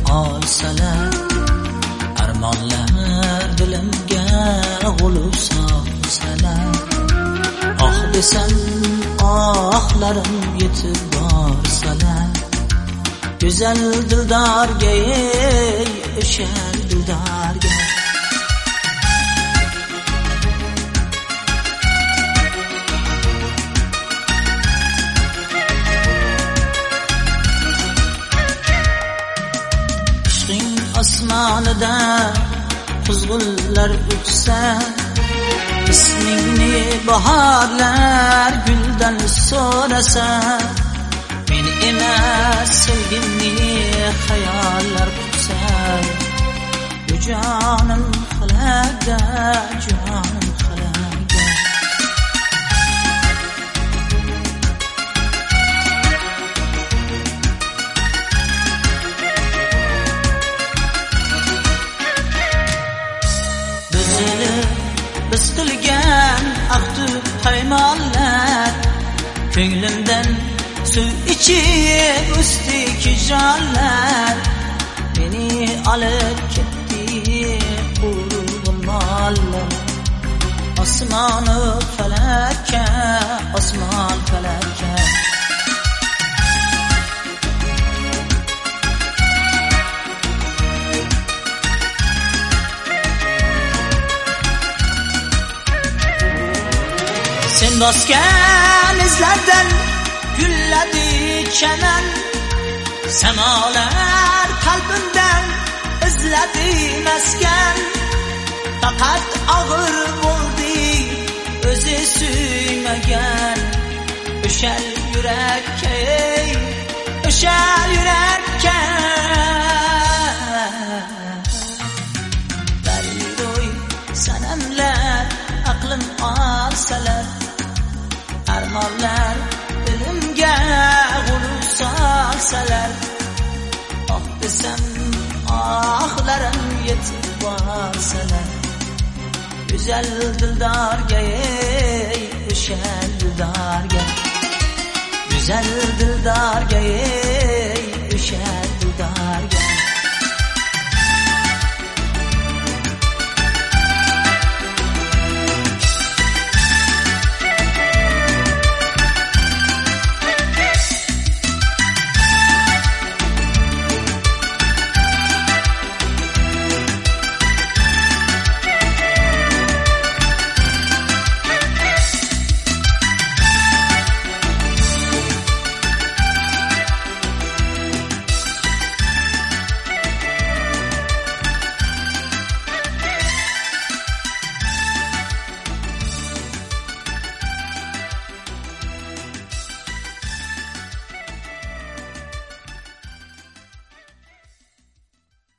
olsalar, armonlar dilimga g'ulub solsalar, oh desam ohlarim yetib borsalar, go'zal dildorga, o'sha dildorga osmonida quzg'unlar uchsa, ismingni bahorlar guldan so'rasa, men emas sevgimni xayollar qutsa, bu jonim xalaqda, jonim xalaqda. Biz qilgan ahdu paymonlar, ko'nglimdan suv ichib o'sdi hijronlar, meni olib ketdi qulmonlar, osmonu falakka, osmon falakka. Sen bosgan izlardan gulladi chaman, samolar qalbimdan izladi maskan, faqat og'ir bo'ldi o'zi suymagan, o'sha yurakka, o'sha yurakka. Dariroy sanamlar aqlim olsalar, armonlar dilimga g'ulub solsalar, oh desam ohlarim yetib borsalar, go'zal dildorga, o'sha dildorga, go'zal dildorga, o'sha